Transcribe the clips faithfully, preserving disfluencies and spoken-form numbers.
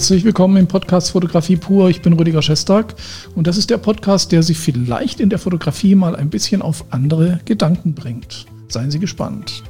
Herzlich willkommen im Podcast Fotografie pur. Ich bin Rüdiger Schestag und das ist der Podcast, der Sie vielleicht in der Fotografie mal ein bisschen auf andere Gedanken bringt. Seien Sie gespannt.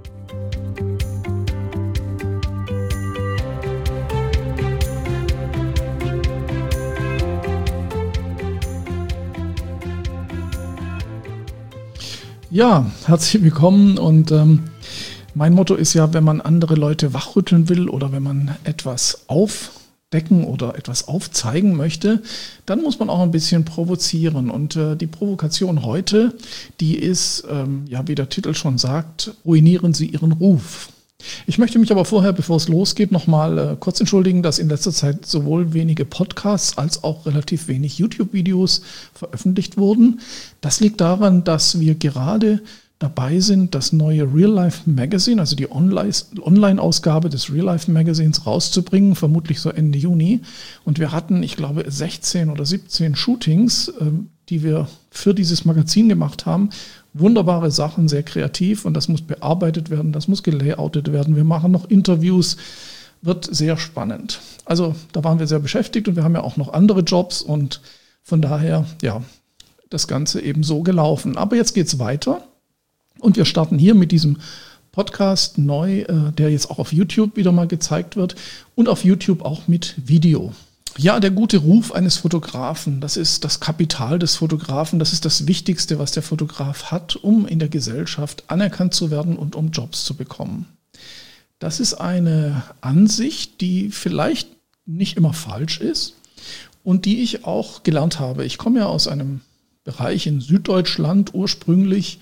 Ja, herzlich willkommen und ähm, mein Motto ist ja, wenn man andere Leute wachrütteln will oder wenn man etwas aufdecken oder etwas aufzeigen möchte, dann muss man auch ein bisschen provozieren. Und äh, die Provokation heute, die ist, ähm, ja, wie der Titel schon sagt, ruinieren Sie Ihren Ruf. Ich möchte mich aber vorher, bevor es losgeht, nochmal äh, kurz entschuldigen, dass in letzter Zeit sowohl wenige Podcasts als auch relativ wenig YouTube-Videos veröffentlicht wurden. Das liegt daran, dass wir gerade dabei sind, das neue Real Life Magazine, also die Online-Ausgabe des Real Life Magazins rauszubringen, vermutlich so Ende Juni. Und wir hatten, ich glaube, sechzehn oder siebzehn Shootings, die wir für dieses Magazin gemacht haben. Wunderbare Sachen, sehr kreativ und das muss bearbeitet werden, das muss gelayoutet werden. Wir machen noch Interviews, wird sehr spannend. Also da waren wir sehr beschäftigt und wir haben ja auch noch andere Jobs und von daher, ja, das Ganze eben so gelaufen. Aber jetzt geht's weiter. Und wir starten hier mit diesem Podcast neu, der jetzt auch auf YouTube wieder mal gezeigt wird und auf YouTube auch mit Video. Ja, der gute Ruf eines Fotografen, das ist das Kapital des Fotografen, das ist das Wichtigste, was der Fotograf hat, um in der Gesellschaft anerkannt zu werden und um Jobs zu bekommen. Das ist eine Ansicht, die vielleicht nicht immer falsch ist und die ich auch gelernt habe. Ich komme ja aus einem Bereich in Süddeutschland ursprünglich,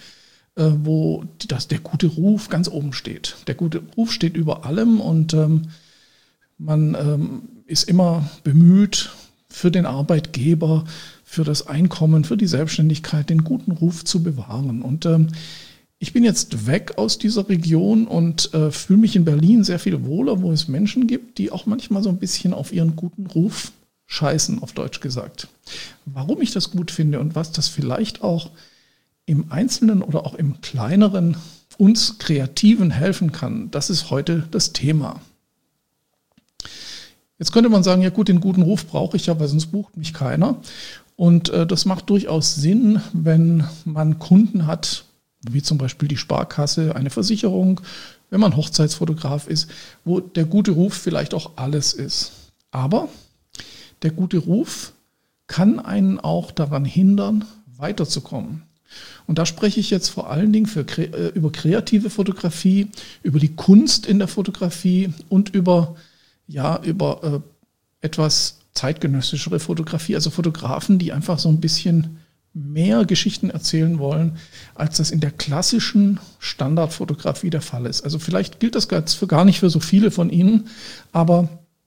wo das, der gute Ruf ganz oben steht. Der gute Ruf steht über allem und ähm, man ähm, ist immer bemüht, für den Arbeitgeber, für das Einkommen, für die Selbstständigkeit den guten Ruf zu bewahren. Und ähm, ich bin jetzt weg aus dieser Region und äh, fühle mich in Berlin sehr viel wohler, wo es Menschen gibt, die auch manchmal so ein bisschen auf ihren guten Ruf scheißen, auf Deutsch gesagt. Warum ich das gut finde und was das vielleicht auch im Einzelnen oder auch im Kleineren uns Kreativen helfen kann, das ist heute das Thema. Jetzt könnte man sagen, ja gut, den guten Ruf brauche ich ja, weil sonst bucht mich keiner. Und äh, das macht durchaus Sinn, wenn man Kunden hat, wie zum Beispiel die Sparkasse, eine Versicherung, wenn man Hochzeitsfotograf ist, wo der gute Ruf vielleicht auch alles ist. Aber der gute Ruf kann einen auch daran hindern, weiterzukommen. Und da spreche ich jetzt vor allen Dingen für, äh, über kreative Fotografie, über die Kunst in der Fotografie und über, ja, über äh, etwas zeitgenössischere Fotografie, also Fotografen, die einfach so ein bisschen mehr Geschichten erzählen wollen, als das in der klassischen Standardfotografie der Fall ist. Also vielleicht gilt das für gar nicht für so viele von Ihnen, aber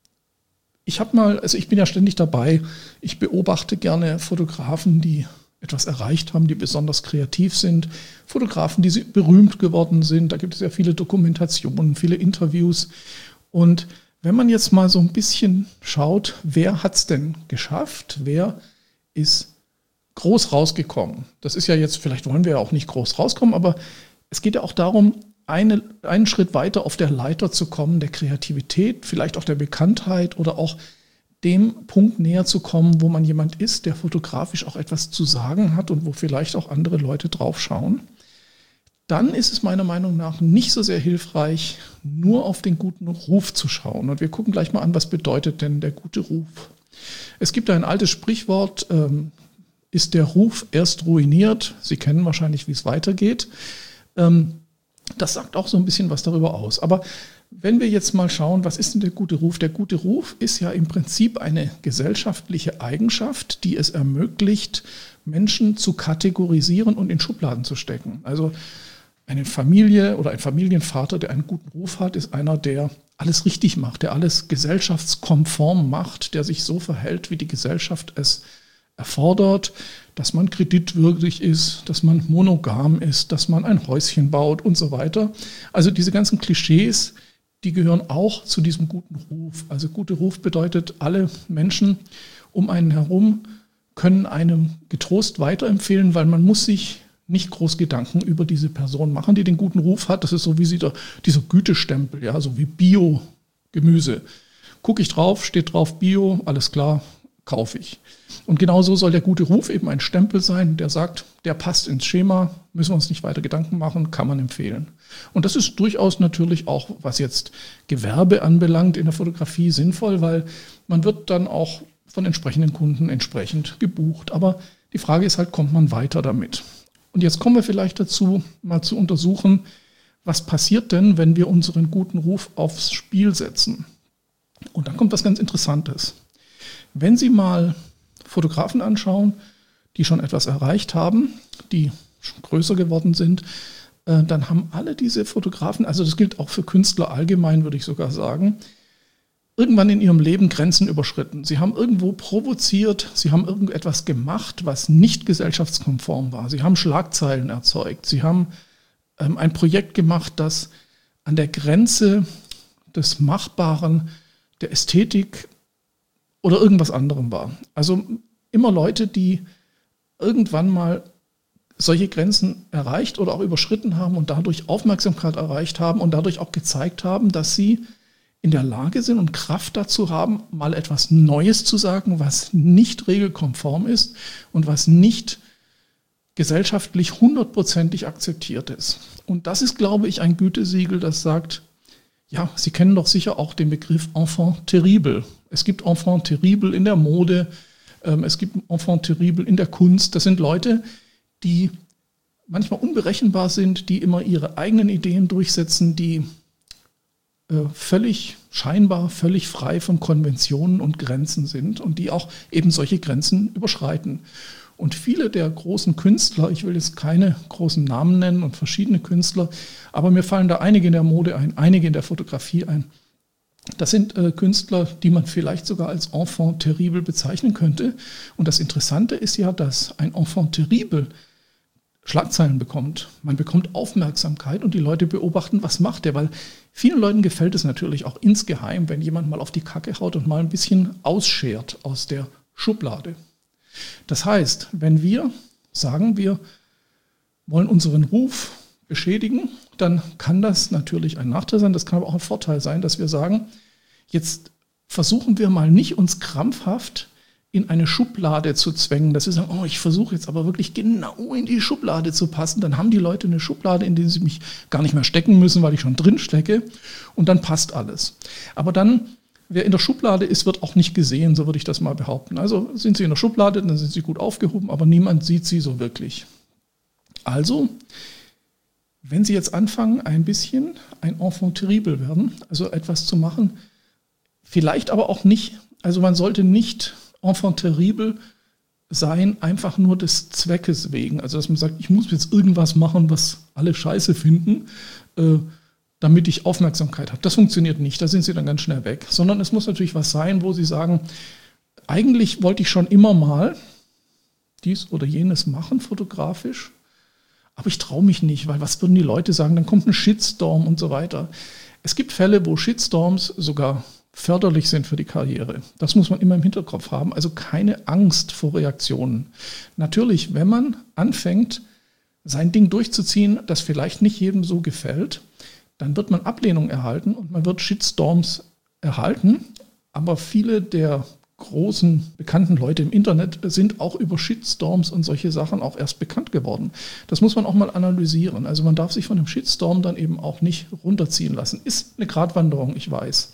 ich habe mal, also ich bin ja ständig dabei, ich beobachte gerne Fotografen, die etwas erreicht haben, die besonders kreativ sind, Fotografen, die berühmt geworden sind. Da gibt es ja viele Dokumentationen, viele Interviews. Und wenn man jetzt mal so ein bisschen schaut, wer hat es denn geschafft? Wer ist groß rausgekommen? Das ist ja jetzt, vielleicht wollen wir ja auch nicht groß rauskommen, aber es geht ja auch darum, eine, einen Schritt weiter auf der Leiter zu kommen, der Kreativität, vielleicht auch der Bekanntheit oder auch dem Punkt näher zu kommen, wo man jemand ist, der fotografisch auch etwas zu sagen hat und wo vielleicht auch andere Leute drauf schauen, dann ist es meiner Meinung nach nicht so sehr hilfreich, nur auf den guten Ruf zu schauen. Und wir gucken gleich mal an, was bedeutet denn der gute Ruf? Es gibt ein altes Sprichwort, ähm, ist der Ruf erst ruiniert? Sie kennen wahrscheinlich, wie es weitergeht. Ähm, das sagt auch so ein bisschen was darüber aus. Aber wenn wir jetzt mal schauen, was ist denn der gute Ruf? Der gute Ruf ist ja im Prinzip eine gesellschaftliche Eigenschaft, die es ermöglicht, Menschen zu kategorisieren und in Schubladen zu stecken. Also eine Familie oder ein Familienvater, der einen guten Ruf hat, ist einer, der alles richtig macht, der alles gesellschaftskonform macht, der sich so verhält, wie die Gesellschaft es erfordert, dass man kreditwürdig ist, dass man monogam ist, dass man ein Häuschen baut und so weiter. Also diese ganzen Klischees, die gehören auch zu diesem guten Ruf. Also guter Ruf bedeutet, alle Menschen um einen herum können einem getrost weiterempfehlen, weil man muss sich nicht groß Gedanken über diese Person machen, die den guten Ruf hat. Das ist so wie sie da, dieser Gütestempel, ja, so wie Bio-Gemüse. gucke ich drauf, steht drauf Bio, alles klar, kaufe ich. Und genauso soll der gute Ruf eben ein Stempel sein, der sagt, der passt ins Schema, müssen wir uns nicht weiter Gedanken machen, kann man empfehlen. Und das ist durchaus natürlich auch, was jetzt Gewerbe anbelangt in der Fotografie, sinnvoll, weil man wird dann auch von entsprechenden Kunden entsprechend gebucht. Aber die Frage ist halt, kommt man weiter damit? Und jetzt kommen wir vielleicht dazu, mal zu untersuchen, was passiert denn, wenn wir unseren guten Ruf aufs Spiel setzen? Und dann kommt was ganz Interessantes. Wenn Sie mal Fotografen anschauen, die schon etwas erreicht haben, die schon größer geworden sind, äh, dann haben alle diese Fotografen, also das gilt auch für Künstler allgemein, würde ich sogar sagen, irgendwann in ihrem Leben Grenzen überschritten. Sie haben irgendwo provoziert, sie haben irgendetwas gemacht, was nicht gesellschaftskonform war. Sie haben Schlagzeilen erzeugt, sie haben ähm, ein Projekt gemacht, das an der Grenze des Machbaren, der Ästhetik oder irgendwas anderem war. Also immer Leute, die irgendwann mal solche Grenzen erreicht oder auch überschritten haben und dadurch Aufmerksamkeit erreicht haben und dadurch auch gezeigt haben, dass sie in der Lage sind und Kraft dazu haben, mal etwas Neues zu sagen, was nicht regelkonform ist und was nicht gesellschaftlich hundertprozentig akzeptiert ist. Und das ist, glaube ich, ein Gütesiegel, das sagt, ja, Sie kennen doch sicher auch den Begriff Enfant terrible. Es gibt Enfant terrible in der Mode, ähm, es gibt Enfant terrible in der Kunst. Das sind Leute, die manchmal unberechenbar sind, die immer ihre eigenen Ideen durchsetzen, die äh, völlig scheinbar völlig frei von Konventionen und Grenzen sind und die auch eben solche Grenzen überschreiten. Und viele der großen Künstler, ich will jetzt keine großen Namen nennen und verschiedene Künstler, aber mir fallen da einige in der Mode ein, einige in der Fotografie ein. Das sind äh, Künstler, die man vielleicht sogar als Enfant terrible bezeichnen könnte. Und das Interessante ist ja, dass ein Enfant terrible Schlagzeilen bekommt. Man bekommt Aufmerksamkeit und die Leute beobachten, was macht der, weil vielen Leuten gefällt es natürlich auch insgeheim, wenn jemand mal auf die Kacke haut und mal ein bisschen ausschert aus der Schublade. Das heißt, wenn wir sagen, wir wollen unseren Ruf beschädigen, dann kann das natürlich ein Nachteil sein, das kann aber auch ein Vorteil sein, dass wir sagen, jetzt versuchen wir mal nicht uns krampfhaft in eine Schublade zu zwängen, dass wir sagen, oh, ich versuche jetzt aber wirklich genau in die Schublade zu passen, dann haben die Leute eine Schublade, in die sie mich gar nicht mehr stecken müssen, weil ich schon drin stecke und dann passt alles. Aber dann, wer in der Schublade ist, wird auch nicht gesehen, so würde ich das mal behaupten. Also sind sie in der Schublade, dann sind sie gut aufgehoben, aber niemand sieht sie so wirklich. Also, wenn Sie jetzt anfangen, ein bisschen ein Enfant terrible werden, also etwas zu machen, vielleicht aber auch nicht, also man sollte nicht Enfant terrible sein, einfach nur des Zweckes wegen. Also dass man sagt, ich muss jetzt irgendwas machen, was alle scheiße finden, äh, damit ich Aufmerksamkeit habe. Das funktioniert nicht, da sind Sie dann ganz schnell weg. Sondern es muss natürlich was sein, wo Sie sagen, eigentlich wollte ich schon immer mal dies oder jenes machen, fotografisch, aber ich traue mich nicht, weil was würden die Leute sagen? Dann kommt ein Shitstorm und so weiter. Es gibt Fälle, wo Shitstorms sogar förderlich sind für die Karriere. Das muss man immer im Hinterkopf haben. Also keine Angst vor Reaktionen. Natürlich, wenn man anfängt, sein Ding durchzuziehen, das vielleicht nicht jedem so gefällt, dann wird man Ablehnung erhalten und man wird Shitstorms erhalten. Aber viele der großen, bekannten Leute im Internet sind auch über Shitstorms und solche Sachen auch erst bekannt geworden. Das muss man auch mal analysieren. Also man darf sich von einem Shitstorm dann eben auch nicht runterziehen lassen. Ist eine Gratwanderung, ich weiß.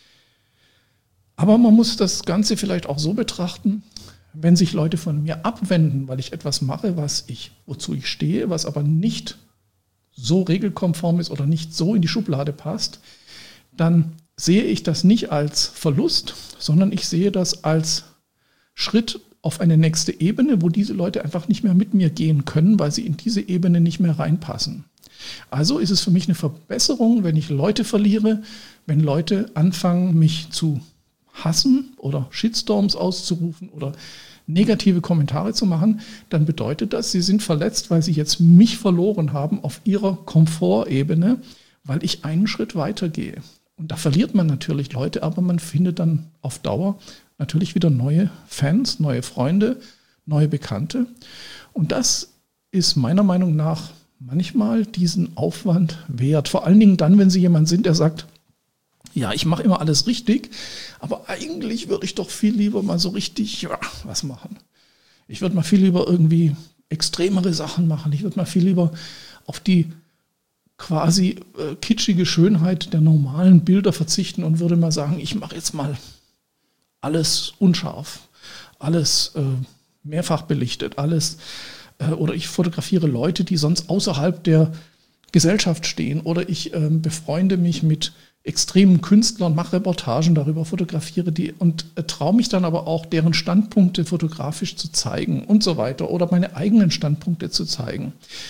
Aber man muss das Ganze vielleicht auch so betrachten, wenn sich Leute von mir abwenden, weil ich etwas mache, was ich, wozu ich stehe, was aber nicht so regelkonform ist oder nicht so in die Schublade passt, dann sehe ich das nicht als Verlust, sondern ich sehe das als Schritt auf eine nächste Ebene, wo diese Leute einfach nicht mehr mit mir gehen können, weil sie in diese Ebene nicht mehr reinpassen. Also ist es für mich eine Verbesserung, wenn ich Leute verliere, wenn Leute anfangen, mich zu hassen oder Shitstorms auszurufen oder negative Kommentare zu machen, dann bedeutet das, sie sind verletzt, weil sie jetzt mich verloren haben auf ihrer Komfortebene, weil ich einen Schritt weiter gehe. Und da verliert man natürlich Leute, aber man findet dann auf Dauer natürlich wieder neue Fans, neue Freunde, neue Bekannte. Und das ist meiner Meinung nach manchmal diesen Aufwand wert. Vor allen Dingen dann, wenn Sie jemand sind, der sagt, ja, ich mache immer alles richtig, aber eigentlich würde ich doch viel lieber mal so richtig ja, was machen. Ich würde mal viel lieber irgendwie extremere Sachen machen. Ich würde mal viel lieber auf die quasi äh, kitschige Schönheit der normalen Bilder verzichten und würde mal sagen, ich mache jetzt mal alles unscharf, alles äh, mehrfach belichtet, alles äh, oder ich fotografiere Leute, die sonst außerhalb der Gesellschaft stehen oder ich äh, befreunde mich mit extremen Künstlern, mache Reportagen darüber, fotografiere die und äh, traue mich dann aber auch, deren Standpunkte fotografisch zu zeigen und so weiter oder meine eigenen Standpunkte zu zeigen.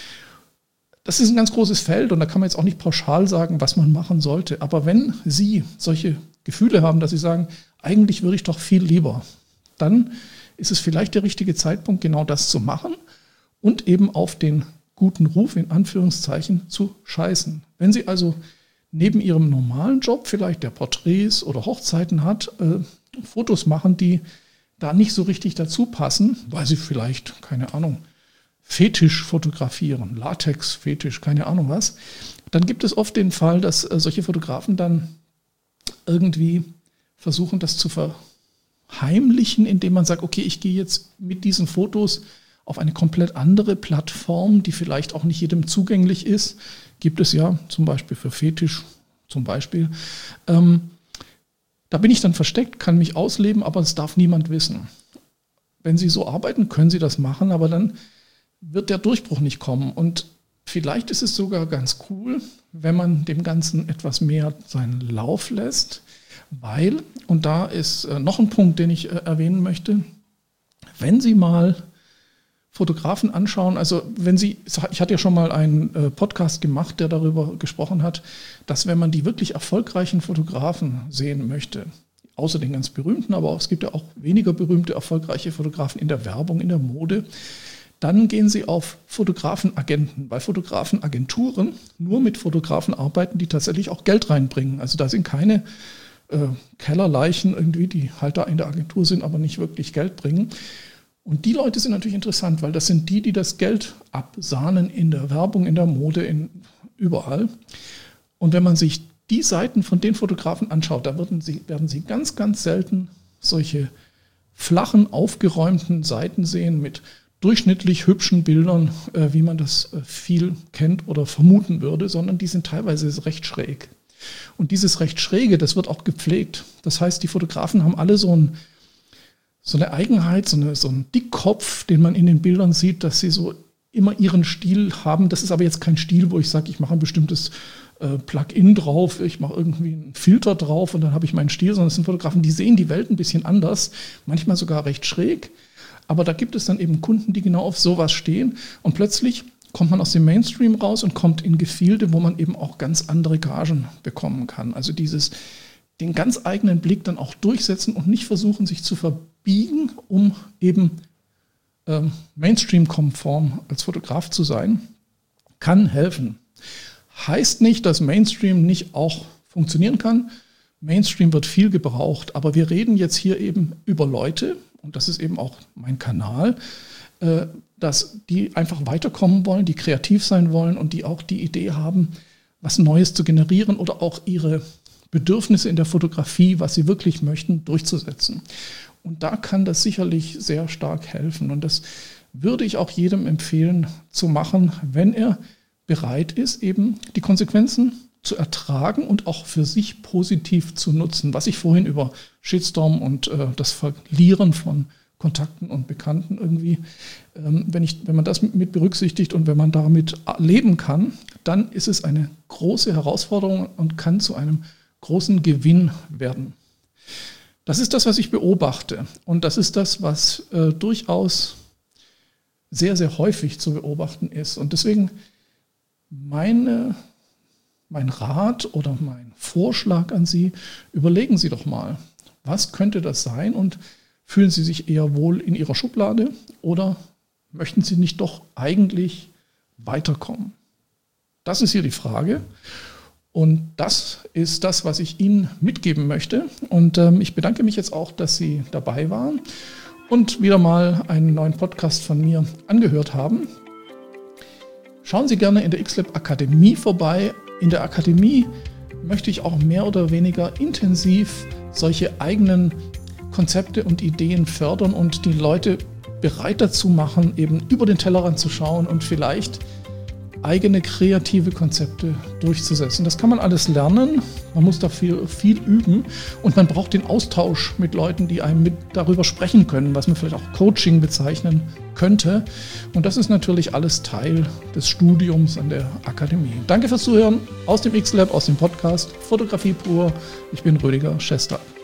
Das ist ein ganz großes Feld und da kann man jetzt auch nicht pauschal sagen, was man machen sollte. Aber wenn Sie solche Gefühle haben, dass Sie sagen, eigentlich würde ich doch viel lieber, dann ist es vielleicht der richtige Zeitpunkt, genau das zu machen und eben auf den guten Ruf in Anführungszeichen zu scheißen. Wenn Sie also neben Ihrem normalen Job vielleicht, der Porträts oder Hochzeiten hat, äh, Fotos machen, die da nicht so richtig dazu passen, weil Sie vielleicht, keine Ahnung, Fetisch fotografieren, Latex-Fetisch, keine Ahnung was, dann gibt es oft den Fall, dass äh, solche Fotografen dann irgendwie versuchen, das zu verheimlichen, indem man sagt, okay, ich gehe jetzt mit diesen Fotos auf eine komplett andere Plattform, die vielleicht auch nicht jedem zugänglich ist. Gibt es ja zum Beispiel für Fetisch, zum Beispiel. Ähm, da bin ich dann versteckt, kann mich ausleben, aber es darf niemand wissen. Wenn Sie so arbeiten, können Sie das machen, aber dann wird der Durchbruch nicht kommen. Und vielleicht ist es sogar ganz cool, wenn man dem Ganzen etwas mehr seinen Lauf lässt, weil, und da ist noch ein Punkt, den ich erwähnen möchte, wenn Sie mal Fotografen anschauen, also wenn Sie, ich hatte ja schon mal einen Podcast gemacht, der darüber gesprochen hat, dass wenn man die wirklich erfolgreichen Fotografen sehen möchte, außer den ganz berühmten, aber auch, es gibt ja auch weniger berühmte, erfolgreiche Fotografen in der Werbung, in der Mode, dann gehen Sie auf Fotografenagenten, weil Fotografenagenturen nur mit Fotografen arbeiten, die tatsächlich auch Geld reinbringen. Also da sind keine äh, Kellerleichen irgendwie, die halt da in der Agentur sind, aber nicht wirklich Geld bringen. Und die Leute sind natürlich interessant, weil das sind die, die das Geld absahnen in der Werbung, in der Mode, in, überall. Und wenn man sich die Seiten von den Fotografen anschaut, da werden Sie, werden Sie ganz, ganz selten solche flachen, aufgeräumten Seiten sehen mit durchschnittlich hübschen Bildern, äh, wie man das äh, viel kennt oder vermuten würde, sondern die sind teilweise recht schräg. Und dieses recht Schräge, das wird auch gepflegt. Das heißt, die Fotografen haben alle so, ein, so eine Eigenheit, so, eine, so einen Dickkopf, den man in den Bildern sieht, dass sie so immer ihren Stil haben. Das ist aber jetzt kein Stil, wo ich sage, ich mache ein bestimmtes äh, Plugin drauf, ich mache irgendwie einen Filter drauf und dann habe ich meinen Stil, sondern es sind Fotografen, die sehen die Welt ein bisschen anders, manchmal sogar recht schräg. Aber da gibt es dann eben Kunden, die genau auf sowas stehen und plötzlich kommt man aus dem Mainstream raus und kommt in Gefilde, wo man eben auch ganz andere Gagen bekommen kann. Also dieses, den ganz eigenen Blick dann auch durchsetzen und nicht versuchen, sich zu verbiegen, um eben ähm, Mainstream-konform als Fotograf zu sein, kann helfen. Heißt nicht, dass Mainstream nicht auch funktionieren kann. Mainstream wird viel gebraucht, aber wir reden jetzt hier eben über Leute, und das ist eben auch mein Kanal, äh, dass die einfach weiterkommen wollen, die kreativ sein wollen und die auch die Idee haben, was Neues zu generieren oder auch ihre Bedürfnisse in der Fotografie, was sie wirklich möchten, durchzusetzen. Und da kann das sicherlich sehr stark helfen. Und das würde ich auch jedem empfehlen zu machen, wenn er bereit ist, eben die Konsequenzen zu ertragen und auch für sich positiv zu nutzen. Was ich vorhin über Shitstorm und äh, das Verlieren von Kontakten und Bekannten irgendwie, ähm, wenn, ich, wenn man das mit berücksichtigt und wenn man damit leben kann, dann ist es eine große Herausforderung und kann zu einem großen Gewinn werden. Das ist das, was ich beobachte. Und das ist das, was äh, durchaus sehr, sehr häufig zu beobachten ist. Und deswegen meine... Mein Rat oder mein Vorschlag an Sie, überlegen Sie doch mal, was könnte das sein und fühlen Sie sich eher wohl in Ihrer Schublade oder möchten Sie nicht doch eigentlich weiterkommen? Das ist hier die Frage und das ist das, was ich Ihnen mitgeben möchte und ähm, ich bedanke mich jetzt auch, dass Sie dabei waren und wieder mal einen neuen Podcast von mir angehört haben. Schauen Sie gerne in der X-Lab Akademie vorbei. In der Akademie möchte ich auch mehr oder weniger intensiv solche eigenen Konzepte und Ideen fördern und die Leute bereit dazu machen, eben über den Tellerrand zu schauen und vielleicht eigene kreative Konzepte durchzusetzen. Das kann man alles lernen, man muss dafür viel üben und man braucht den Austausch mit Leuten, die einem mit darüber sprechen können, was man vielleicht auch Coaching bezeichnen könnte. Und das ist natürlich alles Teil des Studiums an der Akademie. Danke fürs Zuhören aus dem X-Lab, aus dem Podcast Fotografie pur. Ich bin Rüdiger Schester.